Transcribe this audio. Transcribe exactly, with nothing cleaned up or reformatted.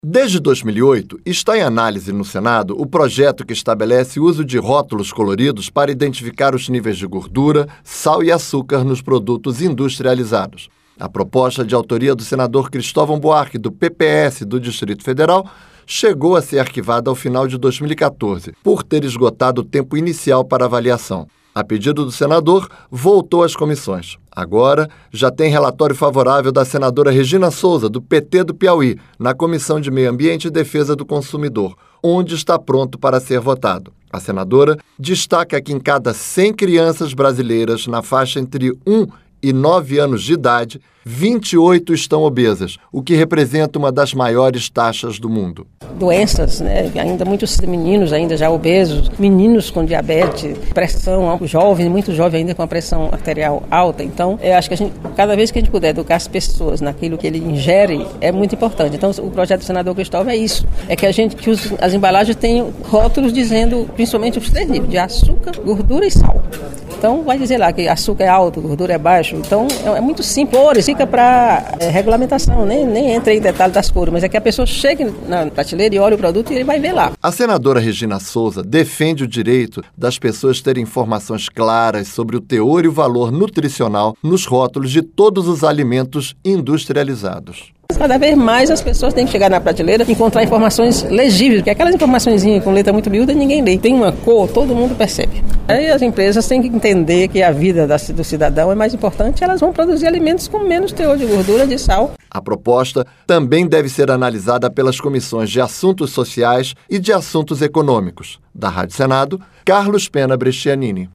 Desde dois mil e oito, está em análise no Senado o projeto que estabelece o uso de rótulos coloridos para identificar os níveis de gordura, sal e açúcar nos produtos industrializados. A proposta, de autoria do senador Cristóvão Buarque, do P P S do Distrito Federal, chegou a ser arquivada ao final de dois mil e quatorze, por ter esgotado o tempo inicial para avaliação. A pedido do senador, voltou às comissões. Agora, já tem relatório favorável da senadora Regina Souza, do P T do Piauí, na Comissão de Meio Ambiente e Defesa do Consumidor, onde está pronto para ser votado. A senadora destaca que em cada cem crianças brasileiras na faixa entre um e nove anos de idade, vinte e oito estão obesas, o que representa uma das maiores taxas do mundo. Doenças, né? Ainda muitos meninos ainda já obesos, meninos com diabetes, pressão, jovens, muito jovens ainda com a pressão arterial alta. Então, eu acho que a gente, cada vez que a gente puder educar as pessoas naquilo que ele ingere, é muito importante. Então, o projeto do senador Cristóvão é isso, é que a gente, que os, as embalagens tenham rótulos dizendo, principalmente os três níveis, de açúcar, gordura e sal. Então, vai dizer lá que açúcar é alto, gordura é baixo. Então, é, é muito simples, fica para é, regulamentação, nem, nem entra em detalhe das cores, mas é que a pessoa chegue na prateleira e olhe o produto e ele vai ver lá. A senadora Regina Souza defende o direito das pessoas terem informações claras sobre o teor e o valor nutricional nos rótulos de todos os alimentos industrializados. Cada vez mais as pessoas têm que chegar na prateleira e encontrar informações legíveis, porque aquelas informações com letra muito miúda ninguém lê. Tem uma cor, todo mundo percebe. Aí as empresas têm que entender que a vida do cidadão é mais importante, elas vão produzir alimentos com menos teor de gordura, de sal. A proposta também deve ser analisada pelas comissões de Assuntos Sociais e de Assuntos Econômicos. Da Rádio Senado, Carlos Pena Brescianini.